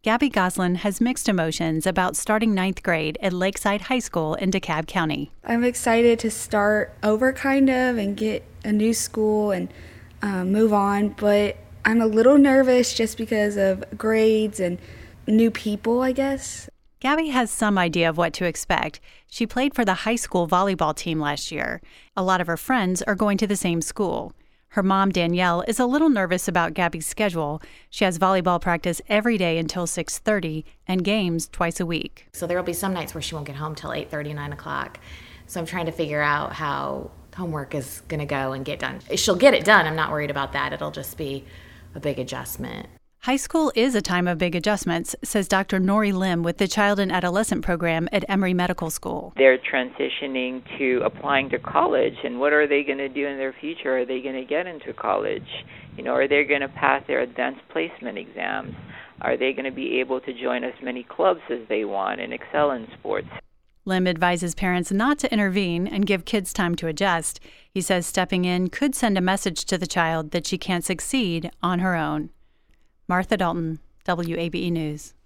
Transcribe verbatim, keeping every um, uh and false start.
Gabby Goslin has mixed emotions about starting ninth grade at Lakeside High School in DeKalb County. I'm excited to start over kind of and get a new school and um, move on, but I'm a little nervous just because of grades and new people, I guess. Gabby has some idea of what to expect. She played for the high school volleyball team last year. A lot of her friends are going to the same school. Her mom, Danielle, is a little nervous about Gabby's schedule. She has volleyball practice every day until six thirty and games twice a week. So there will be some nights where she won't get home till eight thirty, nine o'clock. So I'm trying to figure out how homework is going to go and get done. She'll get it done. I'm not worried about that. It'll just be a big adjustment. High school is a time of big adjustments, says Doctor Nori Lim with the Child and Adolescent Program at Emory Medical School. They're transitioning to applying to college, and what are they going to do in their future? Are they going to get into college? You know, are they going to pass their advanced placement exams? Are they going to be able to join as many clubs as they want and excel in sports? Lim advises parents not to intervene and give kids time to adjust. He says stepping in could send a message to the child that she can't succeed on her own. Martha Dalton, W A B E News.